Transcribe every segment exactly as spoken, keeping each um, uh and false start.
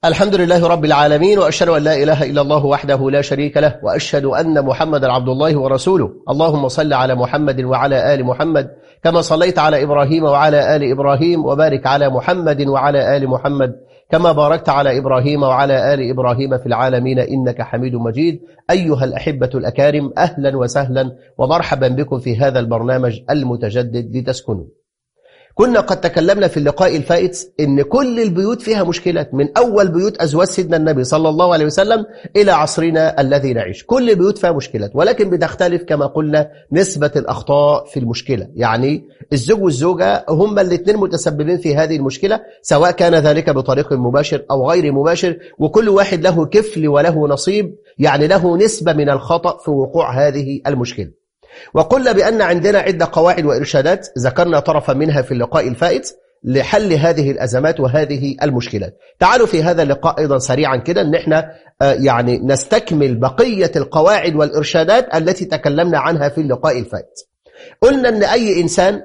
الحمد لله رب العالمين، وأشهد أن لا إله إلا الله وحده لا شريك له، وأشهد أن محمدا عبد الله ورسوله. اللهم صل على محمد وعلى آل محمد كما صليت على إبراهيم وعلى آل إبراهيم، وبارك على محمد وعلى آل محمد كما باركت على إبراهيم وعلى آل إبراهيم في العالمين إنك حميد مجيد. أيها الأحبة الأكارم، أهلا وسهلا ومرحبا بكم في هذا البرنامج المتجدد لتسكنوا. كنا قد تكلمنا في اللقاء الفائت إن كل البيوت فيها مشكلات، من أول بيوت أزواج سيدنا النبي صلى الله عليه وسلم إلى عصرنا الذي نعيش، كل البيوت فيها مشكلات، ولكن بتختلف كما قلنا نسبة الأخطاء في المشكلة. يعني الزوج والزوجة هما الاثنين متسببين في هذه المشكلة، سواء كان ذلك بطريق مباشر أو غير مباشر، وكل واحد له كفل وله نصيب، يعني له نسبة من الخطأ في وقوع هذه المشكلة. وقلنا بأن عندنا عدة قواعد وإرشادات ذكرنا طرفا منها في اللقاء الفائت لحل هذه الأزمات وهذه المشكلات. تعالوا في هذا اللقاء أيضا سريعا كده أن احنا يعني نستكمل بقية القواعد والإرشادات التي تكلمنا عنها في اللقاء الفائت. قلنا أن أي إنسان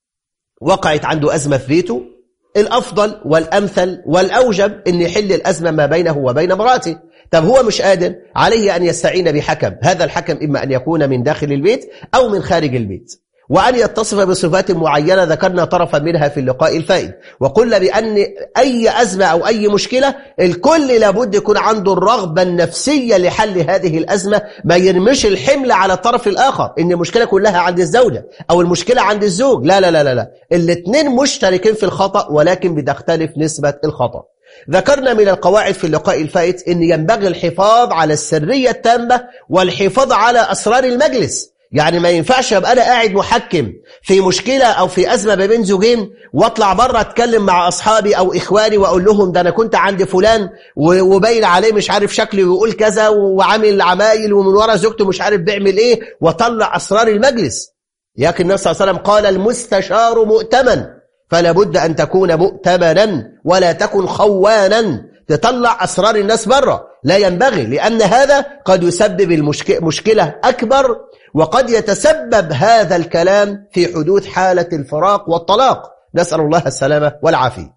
وقعت عنده أزمة في بيته، الأفضل والأمثل والأوجب أن يحل الأزمة ما بينه وبين امرأته. طب هو مش قادر، عليه أن يستعين بحكم، هذا الحكم إما أن يكون من داخل البيت أو من خارج البيت، وأن يتصف بصفات معينة ذكرنا طرفا منها في اللقاء الفائت. وقلنا بأن أي أزمة أو أي مشكلة الكل لابد يكون عنده الرغبة النفسية لحل هذه الأزمة، ما يرمش الحمل على الطرف الآخر إن المشكلة كلها عند الزوجة أو المشكلة عند الزوج. لا لا لا لا, لا. الاثنين مشتركين في الخطأ، ولكن بتختلف نسبة الخطأ. ذكرنا من القواعد في اللقاء الفائت أن ينبغي الحفاظ على السرية التامة والحفاظ على أسرار المجلس. يعني ما ينفعش أبقى أنا قاعد محكم في مشكلة أو في أزمة ما بين زوجين واطلع بره أتكلم مع أصحابي أو إخواني وأقول لهم ده أنا كنت عند فلان وباين عليه مش عارف شكله ويقول كذا وعامل عمايل ومن ورا زوجته مش عارف بيعمل إيه، وطلع أسرار المجلس. لكن النبي صلى الله عليه وسلم قال المستشار مؤتمن، فلا بد أن تكون مؤتمنا ولا تكن خوانا تطلع أسرار الناس بره، لا ينبغي، لأن هذا قد يسبب المشكلة أكبر، وقد يتسبب هذا الكلام في حدوث حالة الفراق والطلاق، نسأل الله السلامة والعافية.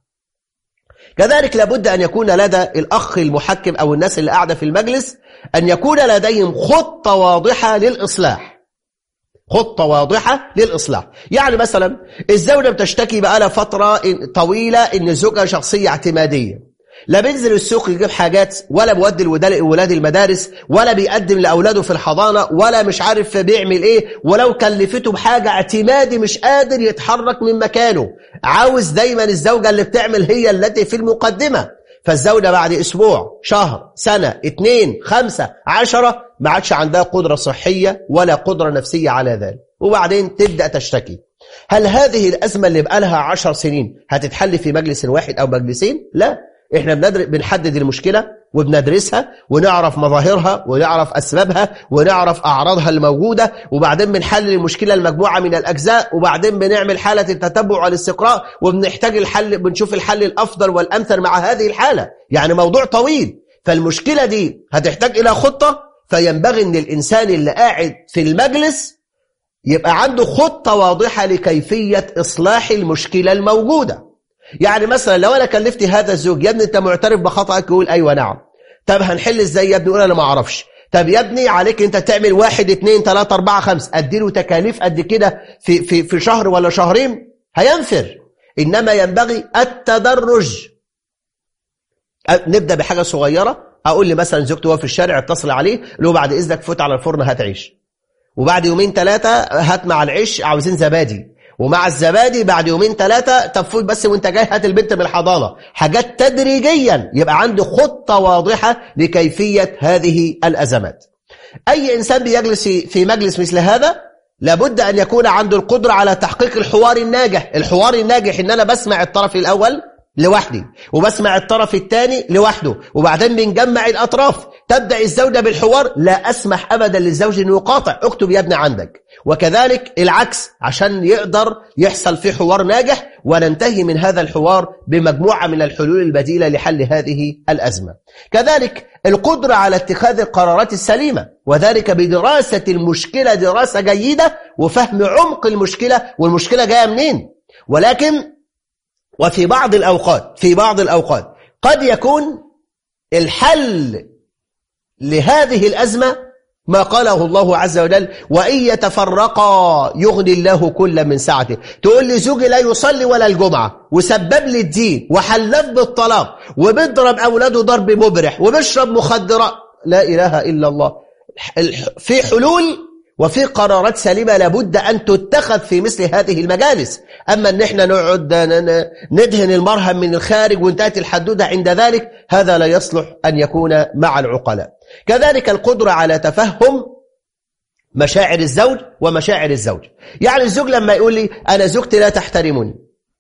كذلك لابد أن يكون لدى الأخ المحكم أو الناس اللي قاعدة في المجلس أن يكون لديهم خطة واضحة للإصلاح، خطة واضحة للإصلاح. يعني مثلا الزوجة بتشتكي بقالها فترة طويلة إن زوجها شخصية اعتمادية، لا بينزل السوق يجيب حاجات، ولا بيودي الولاد المدارس، ولا بيقدم لأولاده في الحضانة، ولا مش عارف بيعمل إيه، ولو كلفته بحاجة اعتمادي مش قادر يتحرك من مكانه، عاوز دايما الزوجة اللي بتعمل هي التي في المقدمة. فالزوجة بعد أسبوع، شهر، سنة، اتنين، خمسة، عشرة ما عادش عندها قدرة صحية ولا قدرة نفسية على ذلك، وبعدين تبدأ تشتكي. هل هذه الأزمة اللي بقالها عشر سنين هتتحل في مجلس واحد أو مجلسين؟ لا، احنا بنحدد المشكلة وبندرسها ونعرف مظاهرها ونعرف أسبابها ونعرف أعراضها الموجودة، وبعدين بنحلل المشكلة المجموعة من الأجزاء، وبعدين بنعمل حالة التتبع والاستقراء، وبنحتاج الحل، بنشوف الحل الأفضل والأمثل مع هذه الحالة. يعني موضوع طويل، فالمشكلة دي هتحتاج إلى خطة، فينبغي أن الإنسان اللي قاعد في المجلس يبقى عنده خطة واضحة لكيفية إصلاح المشكلة الموجودة. يعني مثلا لو أنا كلفت هذا الزوج، يا ابني أنت معترف بخطأك؟ يقول أيوة نعم. طب هنحل إزاي يا ابني؟ يقول أنا ما أعرفش. طب يا ابني عليك أنت تعمل واحد اتنين تلاتة أربعة خمسة، أديله تكاليف قد كده في, في, في شهر ولا شهرين هينفر. إنما ينبغي التدرج. نبدأ بحاجة صغيرة، أقول لي مثلا زوجته هو في الشارع اتصل عليه له بعد إذنك فوت على الفرن هات عيش، وبعد يومين ثلاثة هات مع العيش عاوزين زبادي، ومع الزبادي بعد يومين ثلاثة طب فوت بس وانت جاي هات البنت من الحضانة. حاجات تدريجيا يبقى عنده خطة واضحة لكيفية هذه الأزمات. أي إنسان بيجلس في مجلس مثل هذا لابد أن يكون عنده القدرة على تحقيق الحوار الناجح. الحوار الناجح إن أنا بسمع الطرف الأول لوحدي وبسمع الطرف الثاني لوحده، وبعدين بنجمع الأطراف. تبدأ الزوجة بالحوار، لا أسمح أبدا للزوج أنه يقاطع، اكتب يا ابن عندك، وكذلك العكس عشان يقدر يحصل في حوار ناجح، وننتهي من هذا الحوار بمجموعة من الحلول البديلة لحل هذه الأزمة. كذلك القدرة على اتخاذ القرارات السليمة، وذلك بدراسة المشكلة دراسة جيدة وفهم عمق المشكلة والمشكلة جاية منين. ولكن وفي بعض الأوقات في بعض الأوقات قد يكون الحل لهذه الأزمة ما قاله الله عز وجل: وإن يتفرقا يغني الله كل من سعته. تقول لي زوجي لا يصلي ولا الجمعة وسبب لي الدين وحلف بالطلاق وبيضرب أولاده ضرب مبرح وبيشرب مخدرات، لا إله إلا الله. في حلول وفي قرارات سليمة لابد أن تتخذ في مثل هذه المجالس. أما أن احنا نقعد ندهن المرهم من الخارج وانتهت الحدودة عند ذلك، هذا لا يصلح أن يكون مع العقلاء. كذلك القدرة على تفهم مشاعر الزوج ومشاعر الزوج. يعني الزوج لما يقول لي أنا زوجتي لا تحترمني،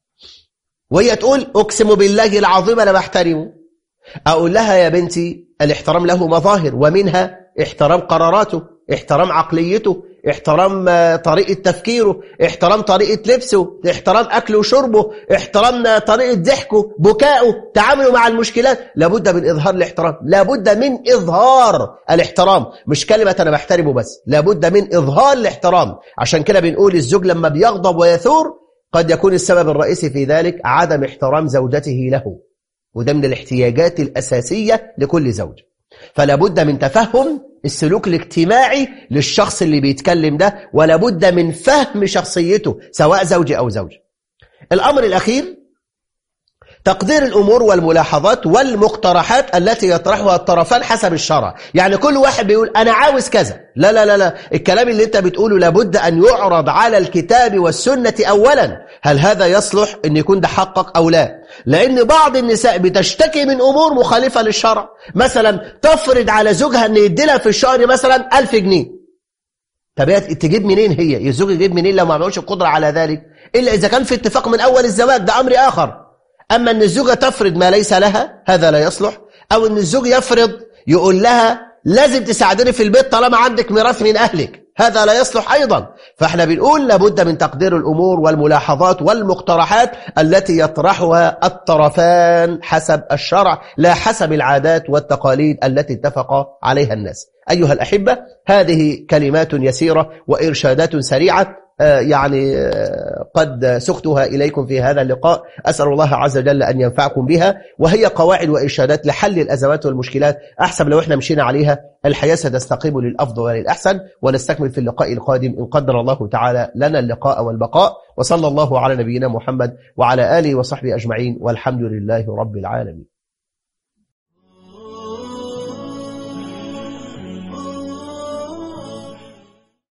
وهي تقول أقسم بالله العظيم أنا بحترمه، أقول لها يا بنتي الاحترام له مظاهر، ومنها احترام قراراته، احترام عقليته، احترام طريقة تفكيره، احترام طريقة لبسه، احترام أكله وشربه، احترام طريقة ضحكه، بكائه، تعامله مع المشكلات. لابد من إظهار الاحترام، لابد من إظهار الاحترام، مش كلمة أنا بحترمه بس، لابد من إظهار الاحترام. عشان كده بنقول الزوج لما بيغضب ويثور قد يكون السبب الرئيسي في ذلك عدم احترام زوجته له، وده من الاحتياجات الأساسية لكل زوج. فلا بد من تفهم السلوك الاجتماعي للشخص اللي بيتكلم ده، ولا بد من فهم شخصيته سواء زوج أو زوج. الأمر الأخير تقدير الأمور والملاحظات والمقترحات التي يطرحها الطرفان حسب الشرع. يعني كل واحد بيقول أنا عاوز كذا، لا لا لا لا، الكلام اللي انت بتقوله لابد أن يعرض على الكتاب والسنة أولا، هل هذا يصلح أن يكون ده حقك أو لا؟ لأن بعض النساء بتشتكي من أمور مخالفة للشرع، مثلا تفرض على زوجها أن يديلها في الشهر مثلا ألف جنيه. طب تجيب منين هي؟ الزوج يجيب منين لو ما عملوش القدرة على ذلك؟ إلا إذا كان في اتفاق من أول الزواج، ده أمر آخر. أما أن الزوجة تفرض ما ليس لها هذا لا يصلح، أو أن الزوج يفرض يقول لها لازم تساعدني في البيت طالما عندك ميراث من أهلك، هذا لا يصلح أيضا. فإحنا بنقول لابد من تقدير الأمور والملاحظات والمقترحات التي يطرحها الطرفان حسب الشرع، لا حسب العادات والتقاليد التي اتفق عليها الناس. أيها الأحبة، هذه كلمات يسيرة وإرشادات سريعة يعني قد سختها إليكم في هذا اللقاء، أسأل الله عز وجل أن ينفعكم بها، وهي قواعد وإرشادات لحل الأزمات والمشكلات. أحسب لو إحنا مشينا عليها الحياة ستستقيم للأفضل وللأحسن. ونستكمل في اللقاء القادم إن قدر الله تعالى لنا اللقاء والبقاء. وصلى الله على نبينا محمد وعلى آله وصحبه أجمعين، والحمد لله رب العالمين.